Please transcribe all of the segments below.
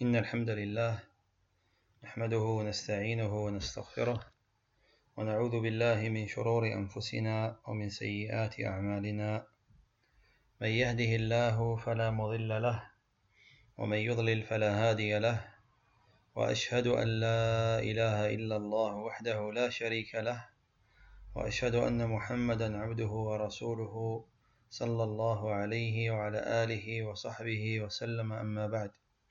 إن الحمد لله نحمده ونستعينه ونستغفره ونعوذ بالله من شرور أنفسنا ومن سيئات أعمالنا. من يهده الله فلا مضل له ومن يضلل فلا هادي له، وأشهد أن لا إله إلا الله وحده لا شريك له، وأشهد أن محمدا عبده ورسوله صلى الله عليه وعلى آله وصحبه وسلم. أما بعد،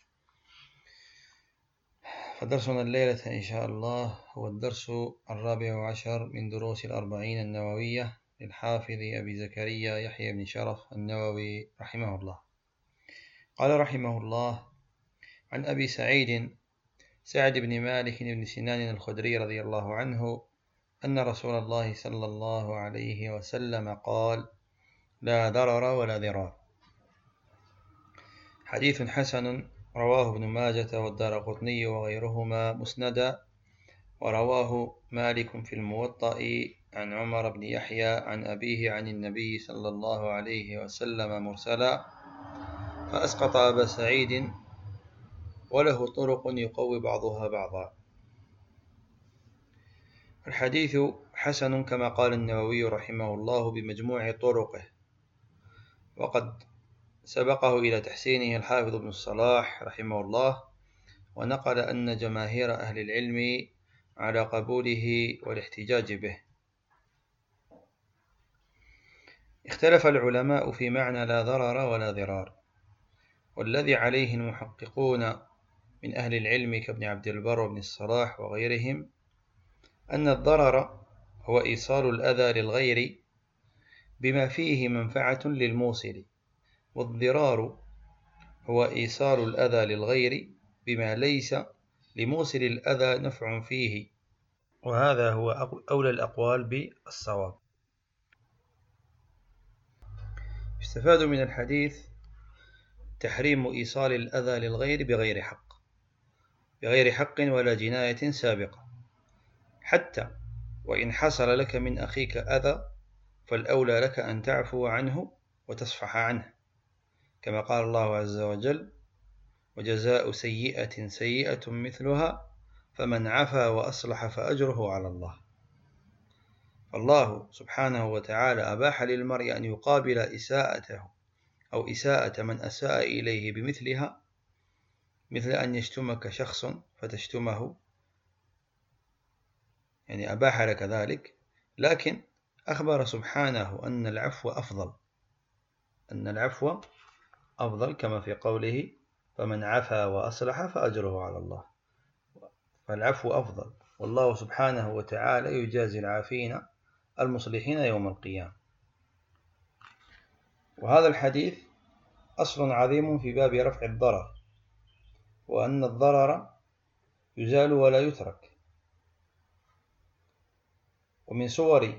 فدرسنا الليلة إن شاء الله هو الدرس 14 من دروس 40 النووية للحافظ أبي زكريا يحيى بن شرف النووي رحمه الله. قال رحمه الله: عن أبي سعد بن مالك بن سنان الخدري رضي الله عنه أن رسول الله صلى الله عليه وسلم قال: لا ضرر ولا ضرار. حديث حسن رواه ابن ماجة والدارقطني وغيرهما مسندا، ورواه مالك في الموطأ عن عمر بن يحيى عن أبيه عن النبي صلى الله عليه وسلم مرسلا، فأسقط أبا سعيد وله طرق يقوي بعضها بعضا. الحديث حسن كما قال النووي رحمه الله بمجموع طرقه، وقد سبقه إلى تحسينه الحافظ ابن الصلاح رحمه الله، ونقل أن جماهير أهل العلم على قبوله والاحتجاج به. اختلف العلماء في معنى لا ضرر ولا ضرار، والذي عليه المحققون من أهل العلم كابن عبد البر وابن الصلاح وغيرهم أن الضرر هو إيصال الأذى للغير بما فيه منفعة للموصل، والضرار هو إيصال الأذى للغير بما ليس لموصل الأذى نفع فيه، وهذا هو أولى الأقوال بالصواب. يستفاد من الحديث تحريم إيصال الأذى للغير بغير حق ولا جناية سابقة، حتى وإن حصل لك من أخيك أذى فالأولى لك أن تعفو عنه وتصفح عنه، كما قال الله عز وجل: وجزاء سيئة سيئة مثلها فمن عفا وأصلح فأجره على الله. فالله سبحانه وتعالى أباح للمرء أن يقابل إساءته أو إساءة من أساء إليه بمثلها، مثل أن يشتمك شخص فتشتمه، يعني أباح لك ذلك، لكن أخبر سبحانه أن العفو أفضل كما في قوله: فمن عفا وأصلح فأجره على الله. فالعفو أفضل، والله سبحانه وتعالى يجازي العافين المصلحين يوم القيامة. وهذا الحديث أصل عظيم في باب رفع الضرر، وأن الضرر يزال ولا يترك. ومن صور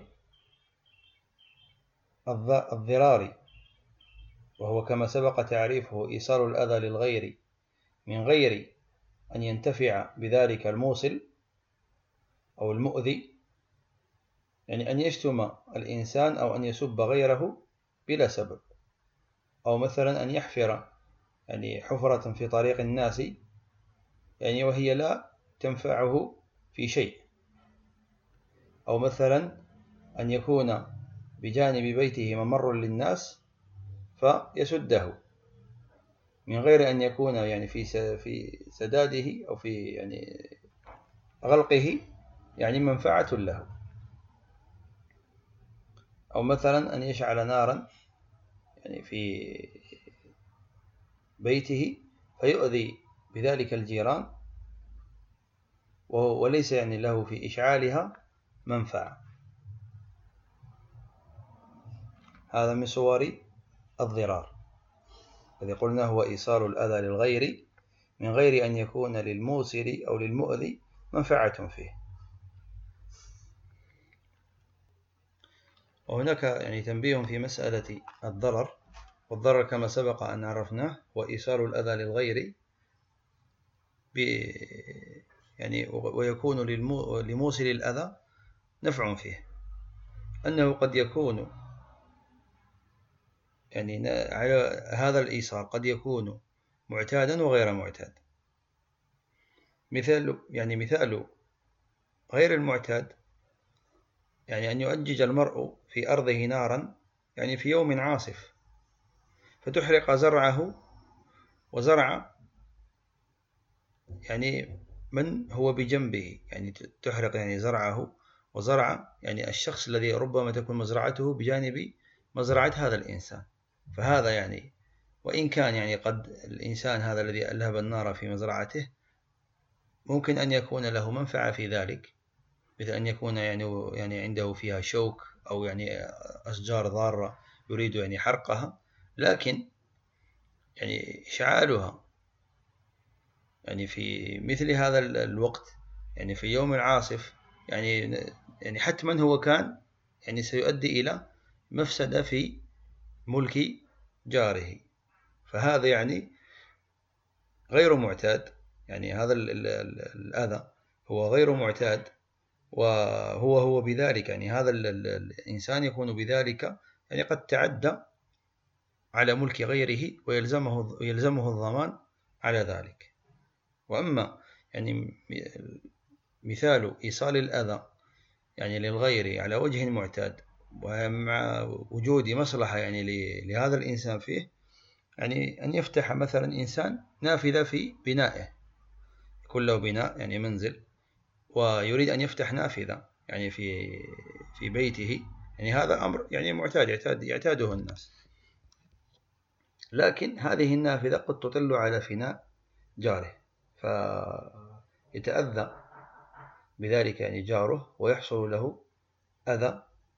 الضرار، وهو كما سبق تعريفه إيصال الأذى للغير من غير أن ينتفع بذلك الموصل أو المؤذي، يعني أن يشتم الإنسان أو أن يسب غيره بلا سبب، أو مثلا أن يحفر يعني حفرة في طريق الناس يعني وهي لا تنفعه في شيء، أو مثلا أن يكون بجانب بيته ممر للناس فيسده من غير أن يكون يعني في سداده أو في يعني غلقه يعني منفعة له، أو مثلا أن يشعل نارا يعني في بيته فيؤذي بذلك الجيران وليس يعني له في إشعالها منفعة. هذا من صور الضرار الذي قلنا هو إيصال الأذى للغير من غير أن يكون للموصل أو للمؤذي منفعة فيه. وهناك يعني تنبيه في مسألة الضرر، والضرر كما سبق أن عرفناه وإيصال الأذى للغير يعني ويكون لموصل الأذى نفع فيه، أنه قد يكون يعني على هذا الإيصال قد يكون معتادا وغير معتاد. مثال غير المعتاد يعني أن يؤجج المرء في أرضه نارا يعني في يوم عاصف فتحرق زرعه وزرع يعني من هو بجنبه، يعني تحرق يعني زرعه وزرع يعني الشخص الذي ربما تكون مزرعته بجانب مزرعة هذا الإنسان. فهذا يعني وإن كان يعني قد الإنسان هذا الذي ألهب النار في مزرعته ممكن أن يكون له منفعة في ذلك، مثل أن يكون يعني عنده فيها شوك أو يعني أشجار ضارة يريد يعني حرقها، لكن يعني إشعالها يعني في مثل هذا الوقت يعني في يوم العاصف يعني حتما هو كان يعني سيؤدي إلى مفسدة في ملك جاره. فهذا يعني غير معتاد، يعني هذا الأذى هو غير معتاد، وهو بذلك يعني هذا الإنسان يكون بذلك يعني قد تعدى على ملك غيره ويلزمه الضمان على ذلك. وأما يعني مثال إيصال الأذى يعني للغير على وجه معتاد ومع وجود مصلحة يعني لهذا الإنسان فيه، يعني أن يفتح مثلا إنسان نافذة في بنائه، يكون له بناء يعني منزل ويريد أن يفتح نافذة يعني في بيته، يعني هذا أمر يعني معتاد يعتاده الناس، لكن هذه النافذة قد تطل على فناء جاره فيتأذى بذلك يعني جاره ويحصل له أذى،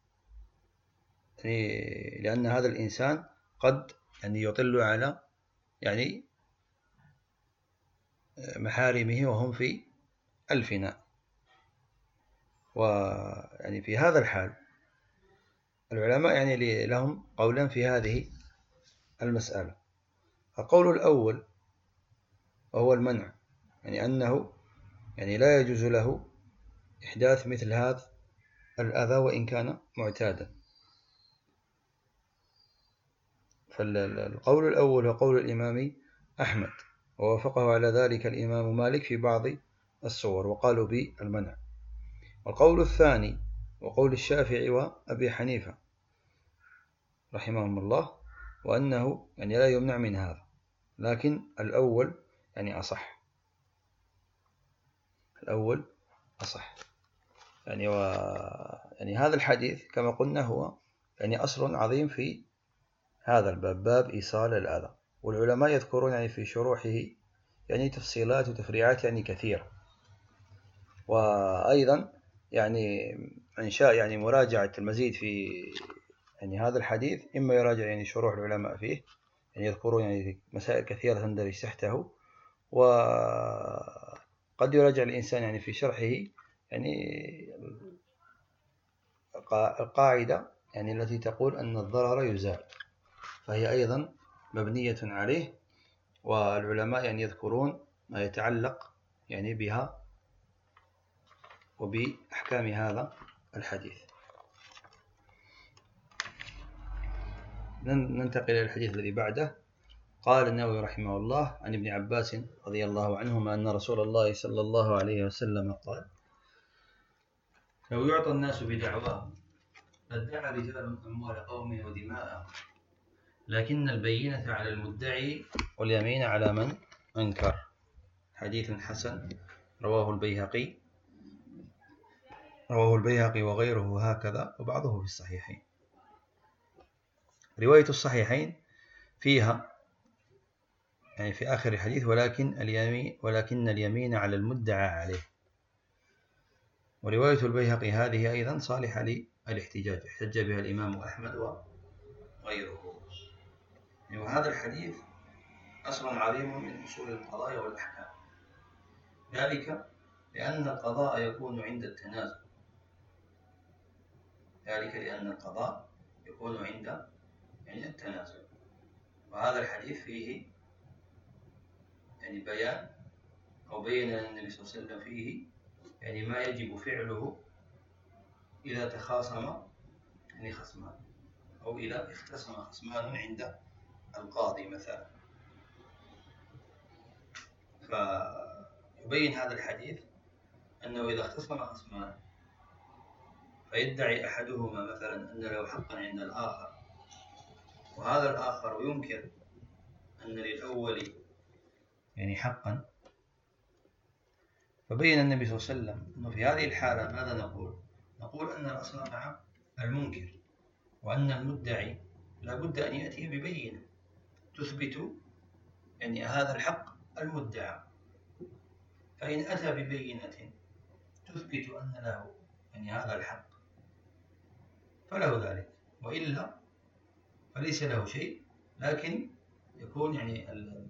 يعني لأن هذا الإنسان قد يعني يطل على يعني محارمه وهم في الفناء. ويعني في هذا الحال العلماء يعني لهم قولان في هذه المسألة. القول الأول وهو المنع، يعني أنه يعني لا يجوز له إحداث مثل هذا الأذى وإن كان معتادا. فالقول الأول هو قول الإمام أحمد ووافقه على ذلك الإمام مالك في بعض الصور وقالوا بالمنع. والقول الثاني وقول الشافعي وأبي حنيفة رحمهم الله وأنه يعني لا يمنع من هذا، لكن الأول يعني أصح، الأول أصح يعني يعني هذا الحديث كما قلنا هو يعني أصل عظيم في هذا الباب، باب إيصال الأذى، والعلماء يذكرون يعني في شروحه يعني تفصيلات وتفريعات يعني كثيرة. وأيضا يعني من شاء يعني مراجعة المزيد في يعني هذا الحديث إما يراجع يعني شروح العلماء فيه، يعني يذكرون يعني مسائل كثيرة تندرج تحته، وقد يراجع الإنسان يعني في شرحه يعني القاعدة يعني التي تقول أن الضرر يزال، فهي أيضا مبنية عليه، والعلماء يعني يذكرون ما يتعلق يعني بها وبأحكام هذا الحديث. ننتقل إلى الحديث الذي بعده. قال النووي رحمه الله عن ابن عباس رضي الله عنهما أن رسول الله صلى الله عليه وسلم قال: لو يعطى الناس بدعواهم لادعى رجال أموال قوم ودماءهم، لكن البينة على المدعي واليمين على من أنكر. حديث حسن رواه البيهقي وغيره هكذا وبعضه في الصحيحين. رواية الصحيحين فيها يعني في آخر الحديث ولكن اليمين على المدعى عليه. ورواية البيهقي هذه أيضا صالحة للاحتجاج، احتج بها الإمام أحمد وغيره. وهذا الحديث أصل عظيم من أصول القضايا والأحكام، ذلك لأن القضاء يكون عند التنازل، يعني التنازل. وهذا الحديث فيه يعني بيان أو بين النبي صلى الله عليه وسلم فيه يعني ما يجب فعله إذا تخاصم يعني خصمان، أو إذا اختصم خصمان عند القاضي مثلا، يبين هذا الحديث أنه إذا اختصم خصمان فيدعي أحدهما مثلا أن له حقا عند الآخر، وهذا الآخر ينكر أن للأول يعني حقا، فبين النبي صلى الله عليه وسلم أنه في هذه الحالة ماذا نقول؟ نقول أن الأصل مع المنكر، وأن المدعي لا بد أن يأتي ببينة تثبت يعني هذا الحق المدعى، فإن أتى ببينة تثبت أن له يعني هذا الحق فله ذلك، وإلا فليس له شيء، لكن يكون يعني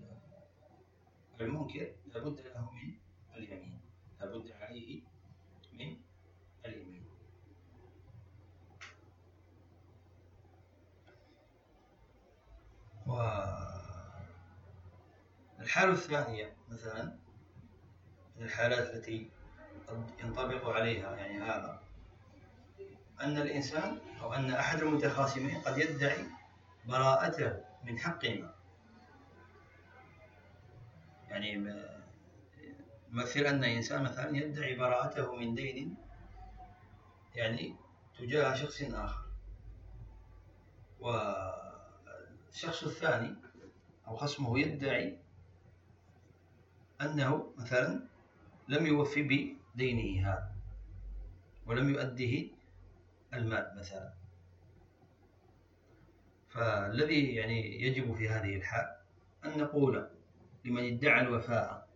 المنكر لابد له من اليمين، لابد عليه من اليمين. والحالة الثانية مثلا من الحالات التي قد ينطبق عليها يعني هذا، أن الإنسان أو أن أحد المتخاصمين قد يدعي براءته من حق ما، يعني مثل أن إنسان مثلا يدعي براءته من دين يعني تجاه شخص آخر، والشخص الثاني أو خصمه يدعي أنه مثلا لم يوفي بدينه هذا ولم يؤديه المال مثلا، فالذي يعني يجب في هذه الحال أن نقول لمن ادعى الوفاء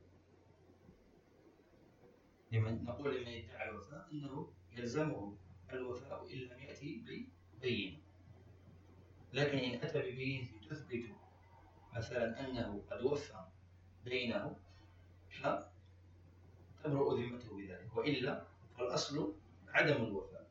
أنه يلزمه الوفاء إن لم يأتي ببينة، لكن إن أتى ببينة تثبت مثلا أنه قد وفى دينه فتبرأ ذمته بذلك، وإلا فالأصل عدم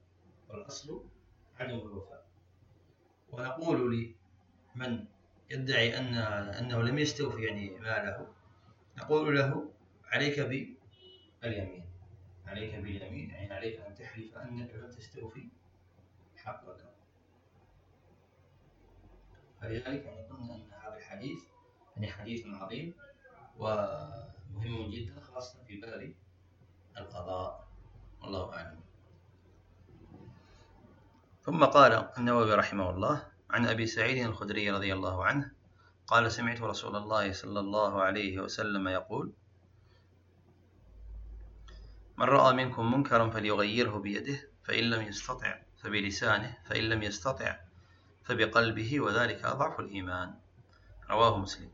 الوفاء. ونقول لمن يدعي أنه لم يستوفي يعني ماله، نقول له عليك باليمين، يعني عليك أن تحلف أنك لم تستوفي حقك. فلذلك يعني قلنا أن هذا الحديث يعني حديث عظيم ومهم جدا، خاصة في باب القضاء، والله أعلم. ثم قال النووي رحمه الله: عن أبي سعيد الخدري رضي الله عنه قال: سمعت رسول الله صلى الله عليه وسلم يقول: من رأى منكم منكرا فليغيره بيده، فإن لم يستطع فبلسانه، فإن لم يستطع فبقلبه، وذلك أضعف الإيمان. رواه مسلم.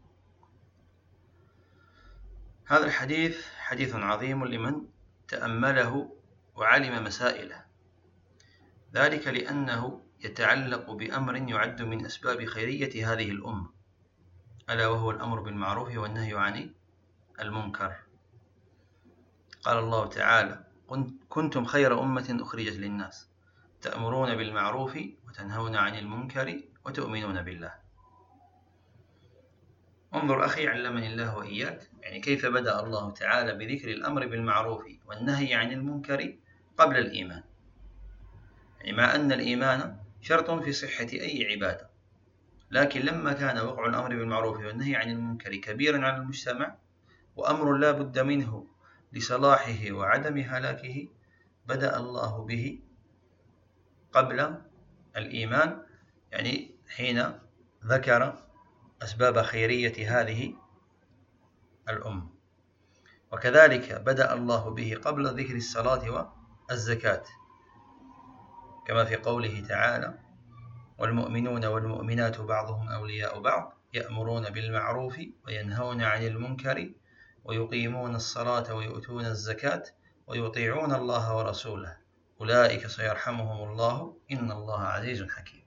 هذا الحديث حديث عظيم لمن تأمله وعلم مسائله، ذلك لأنه يتعلق بأمر يعد من أسباب خيرية هذه الأمة، ألا وهو الأمر بالمعروف والنهي عن المنكر. قال الله تعالى: كنتم خير أمة أخرجت للناس تأمرون بالمعروف وتنهون عن المنكر وتؤمنون بالله. انظر أخي علمني الله وإياك، يعني كيف بدأ الله تعالى بذكر الأمر بالمعروف والنهي عن المنكر قبل الإيمان، يعني مع أن الإيمان شرط في صحة أي عبادة، لكن لما كان وقع الأمر بالمعروف والنهي عن المنكر كبيرا على المجتمع وأمر لا بد منه لصلاحه وعدم هلاكه، بدأ الله به قبل الإيمان، يعني حين ذكر أسباب خيرية هذه الأمة. وكذلك بدأ الله به قبل ذكر الصلاة والزكاة، كما في قوله تعالى: والمؤمنون والمؤمنات بعضهم أولياء بعض يأمرون بالمعروف وينهون عن المنكر ويقيمون الصلاة ويؤتون الزكاة ويطيعون الله ورسوله أولئك سيرحمهم الله إن الله عزيز حكيم.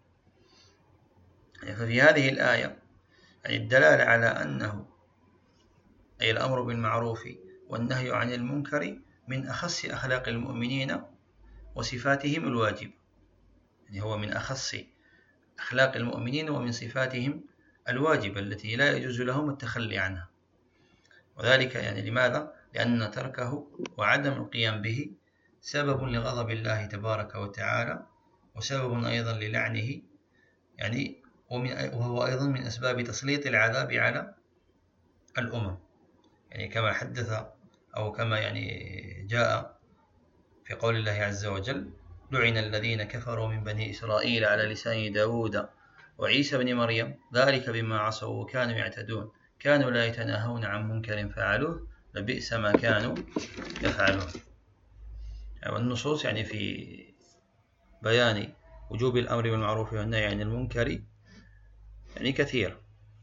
ففي هذه الآية يعني الدلالة على أنه أي الأمر بالمعروف والنهي عن المنكر من أخص أخلاق المؤمنين وصفاتهم الواجبة، يعني هو من أخص أخلاق المؤمنين ومن صفاتهم الواجبة التي لا يجوز لهم التخلي عنها. وذلك يعني لماذا؟ لأن تركه وعدم القيام به سبب لغضب الله تبارك وتعالى، وسبب أيضا للعنه، يعني وهو أيضا من أسباب تسليط العذاب على الأمم، يعني كما حدث أو كما جاء في قول الله عز وجل: لعن الذين كفروا من بني إسرائيل على لسان داود وعيسى بن مريم ذلك بما عصوا وكانوا يعتدون كانوا لا يتناهون عن منكر فعلوه لبئس ما كانوا يفعلون. والنصوص في بيان وجوب الأمر بالمعروف والنهي عن المنكر كثير،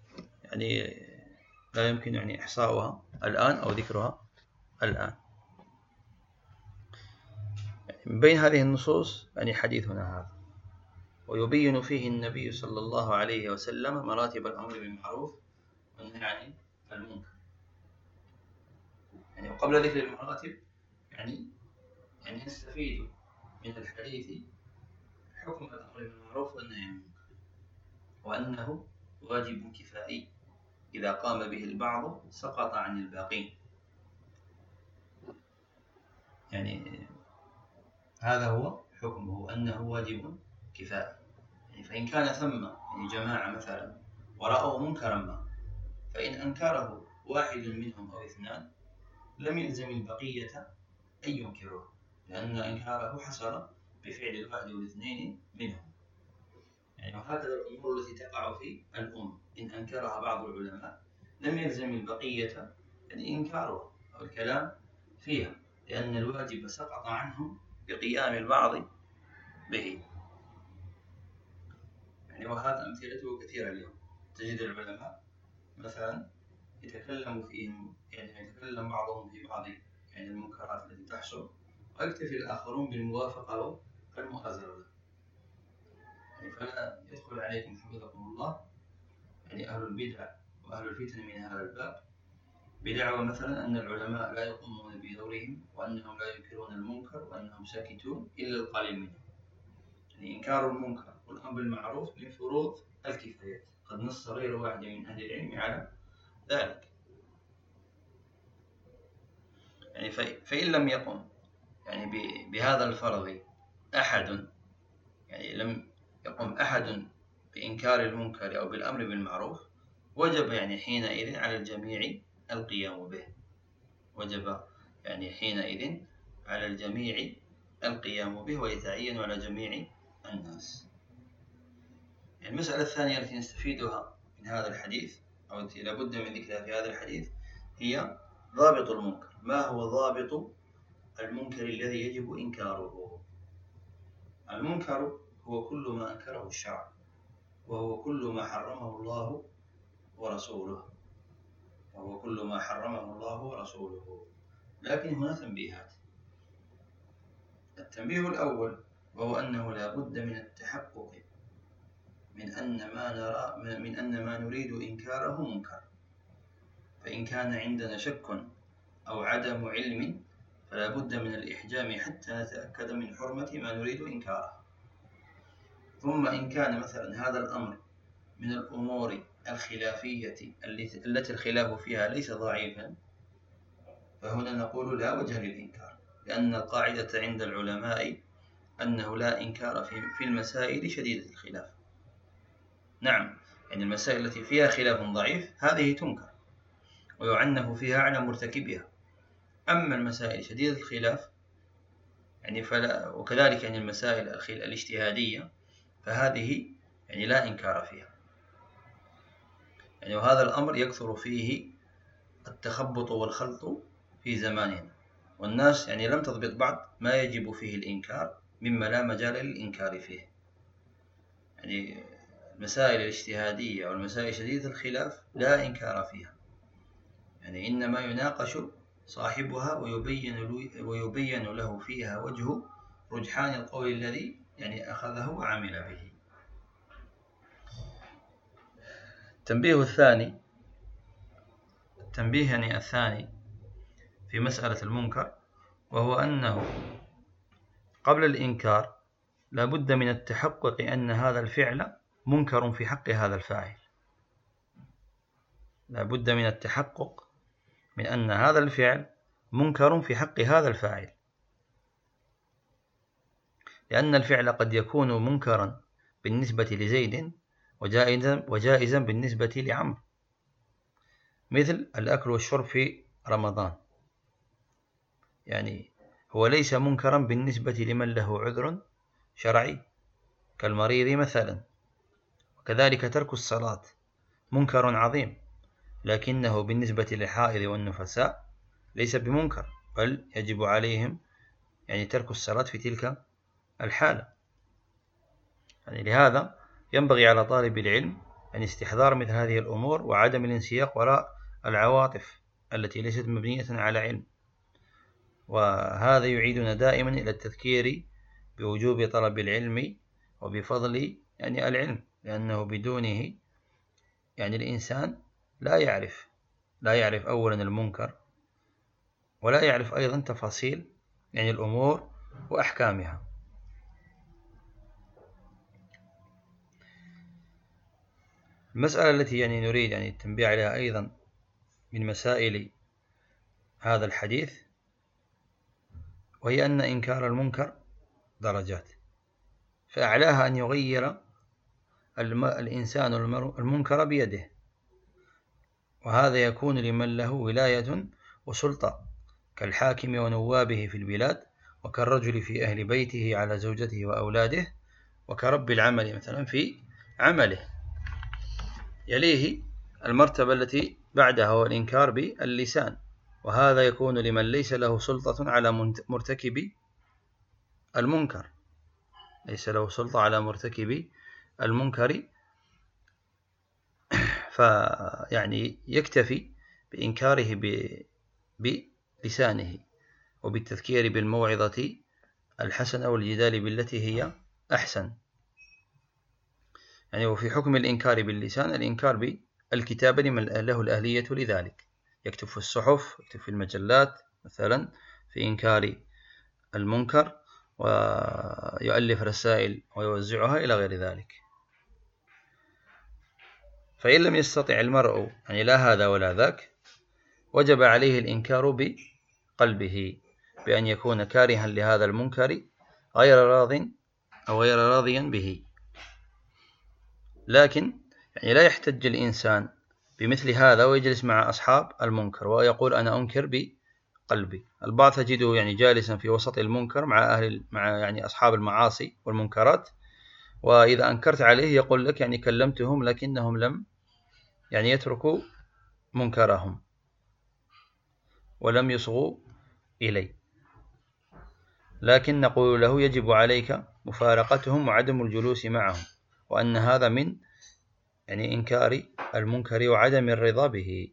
لا يمكن إحصاؤها الآن أو ذكرها الآن. من بين هذه النصوص حديثنا هذا، ويبين فيه النبي صلى الله عليه وسلم مراتب الأمر بالمعروف والنهي عن المنكر. وقبل ذكر المراتب نستفيد من الحديث حكم الأمر بالمعروف والنهي عن المنكر، وأنه واجب كفائي إذا قام به البعض سقط عن الباقين. هذا هو حكمه، أنه واجب كفائي. فإن كان ثم جماعة مثلا ورأوا منكرا ما، فإن أنكره واحد منهم أو اثنان لم يلزم البقية أن ينكروه، لأن إنكاره حصل بفعل الواحد والاثنين منهم. وهكذا الأمور التي تقع في الأمة إن أنكرها بعض العلماء لم يلزم البقية إنكارها أو الكلام فيها، لأن الواجب سقط عنهم بقيام البعض به. وهذا أمثلته كثيرة اليوم. تجد العلماء مثلا يتكلم فيهم، يتكلم بعضهم في بعض المنكرات التي تحصل، ويكتفي الآخرون بالموافقة والمؤازرة له. فلا يدخل عليكم حفظكم الله أهل البدع وأهل الفتن من هذا الباب بدعوى مثلا أن العلماء لا يقومون بدورهم، وأنهم لا ينكرون المنكر، وأنهم ساكتون إلا القليل منهم. إنكار المنكر والأمر بالمعروف من فروض الكفايات، قد نص غير واحد من أهل العلم على ذلك. فإن لم يقم بهذا الفرض أحد، لم يقم أحد بإنكار المنكر أو بالأمر بالمعروف، وجب حينئذ على الجميع القيام به. وجب حينئذ على الجميع القيام به، ويتعين على جميع الناس. المسألة الثانية التي نستفيدها من هذا الحديث، أو التي لابد من ذكرها في هذا الحديث، هي ضابط المنكر. ما هو ضابط المنكر الذي يجب إنكاره؟ المنكر هو كل ما أنكره الشرع، وهو كل ما حرمه الله ورسوله، لكن هنا تنبيهات. التنبيه الأول وهو أنه لا بد من التحقق من أن ما نريد إنكاره منكر. فإن كان عندنا شك أو عدم علم فلا بد من الإحجام حتى نتأكد من حرمة ما نريد إنكاره. ثم إن كان مثلا هذا الأمر من الأمور الخلافية التي الخلاف فيها ليس ضعيفا، فهنا نقول لا وجه للإنكار، لأن القاعدة عند العلماء أنه لا إنكار في المسائل شديدة الخلاف. نعم، المسائل التي فيها خلاف ضعيف هذه تنكر ويعنف فيها على مرتكبها. أما المسائل شديدة الخلاف فلا، وكذلك المسائل الاجتهادية، فهذه لا إنكار فيها. وهذا الأمر يكثر فيه التخبط والخلط في زماننا، والناس لم تضبط بعض ما يجب فيه الإنكار مما لا مجال للإنكار فيه. المسائل الاجتهادية والمسائل شديدة الخلاف لا إنكار فيها، إنما يناقش صاحبها ويبين له فيها وجه رجحان القول الذي أخذه وعمل به. التنبيه الثاني في مسألة المنكر، وهو أنه قبل الإنكار لا بد من التحقق أن هذا الفعل منكر في حق هذا الفاعل. لا بد من التحقق من أن هذا الفعل منكر في حق هذا الفاعل، لأن الفعل قد يكون منكرا بالنسبة لزيد وجائزا بالنسبة لعمرو، مثل الأكل والشرب في رمضان. يعني هو ليس منكرا بالنسبة لمن له عذر شرعي كالمريض مثلا. وكذلك ترك الصلاة منكر عظيم، لكنه بالنسبة للحائض والنفساء ليس بمنكر، بل يجب عليهم يعني ترك الصلاة في تلك الحالة. يعني لهذا ينبغي على طالب العلم أن استحضار مثل هذه الأمور وعدم الانسياق وراء العواطف التي ليست مبنية على علم. وهذا يعيدنا دائما إلى التذكير بوجوب طلب العلم وبفضل يعني العلم، لأنه بدونه يعني الإنسان لا يعرف أولا المنكر، ولا يعرف أيضا تفاصيل يعني الأمور وأحكامها. المسألة التي يعني نريد يعني التنبيه عليها أيضا من مسائل هذا الحديث، وهي أن إنكار المنكر درجات، فأعلاها أن يغير الإنسان المنكر بيده، وهذا يكون لمن له ولاية وسلطة كالحاكم ونوابه في البلاد، وكالرجل في أهل بيته على زوجته وأولاده، وكرب العمل مثلا في عمله. يليه المرتبة التي بعدها هو الإنكار باللسان، وهذا يكون لمن ليس له سلطة على مرتكب المنكر، ليس له سلطة على مرتكب المنكر، فيعني يكتفي بإنكاره بلسانه وبالتذكير بالموعظة الحسنة والجدال بالتي هي أحسن. يعني وفي حكم الإنكار باللسان الإنكار بالكتابة لمن له الأهلية لذلك، يكتب في الصحف، يكتب في المجلات مثلا في إنكار المنكر، ويؤلف رسائل ويوزعها إلى غير ذلك. فإن لم يستطع المرء يعني لا هذا ولا ذاك، وجب عليه الإنكار بقلبه، بأن يكون كارها لهذا المنكر غير راض أو غير راضيا به. لكن يعني لا يحتج الإنسان بمثل هذا ويجلس مع أصحاب المنكر ويقول أنا أنكر بقلبي. البعض تجده يعني جالسا في وسط المنكر مع يعني أصحاب المعاصي والمنكرات، وإذا أنكرت عليه يقول لك يعني كلمتهم لكنهم لم يعني يتركوا منكرهم ولم يصغوا إلي. لكن نقول له يجب عليك مفارقتهم وعدم الجلوس معهم، وأن هذا من يعني إنكار المنكر وعدم الرضا به.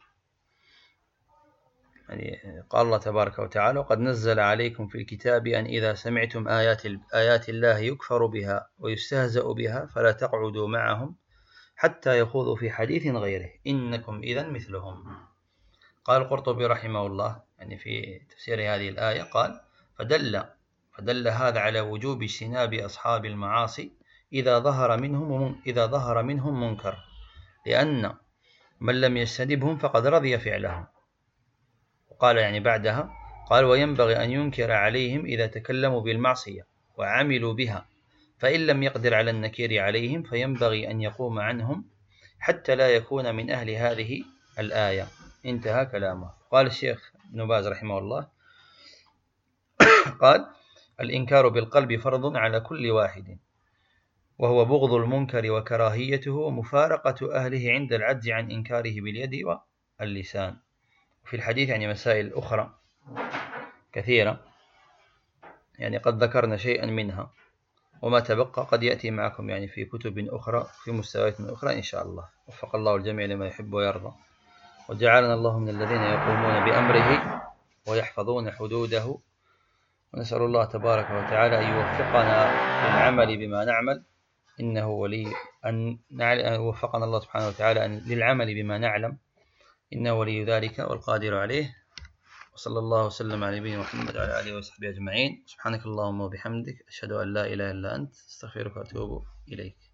يعني قال الله تبارك وتعالى وقد نزل عليكم في الكتاب أن إذا سمعتم آيات الله يكفر بها ويستهزأ بها فلا تقعدوا معهم حتى يخوضوا في حديث غيره إنكم إذن مثلهم. قال القرطبي رحمه الله يعني في تفسير هذه الآية قال فدل هذا على وجوب اجتناب أصحاب المعاصي إذا ظهر منهم منكر، لأن من لم يجتنبهم فقد رضي فعلهم. وقال يعني بعدها قال وينبغي أن ينكر عليهم إذا تكلموا بالمعصية وعملوا بها، فإن لم يقدر على النكير عليهم فينبغي أن يقوم عنهم حتى لا يكون من أهل هذه الآية. انتهى كلامه. قال الشيخ ابن باز رحمه الله قال الإنكار بالقلب فرض على كل واحد، وهو بغض المنكر وكراهيته ومفارقة أهله عند العجز عن إنكاره باليد واللسان. في الحديث يعني مسائل أخرى كثيرة يعني قد ذكرنا شيئا منها، وما تبقى قد يأتي معكم يعني في كتب أخرى في مستويات أخرى إن شاء الله. وفق الله الجميع لما يحب ويرضى، وجعلنا الله من الذين يقومون بأمره ويحفظون حدوده، ونسأل الله تبارك وتعالى أن يوفقنا للعمل بما نعمل، إنه ولي أن وفقنا الله سبحانه وتعالى للعمل بما نعلم، إنه ولي ذلك والقادر عليه. وصلى الله وسلم على نبينا محمد وعلى آله وصحبه أجمعين. سبحانك اللهم وبحمدك أشهد أن لا إله إلا أنت أستغفرك وأتوب إليك.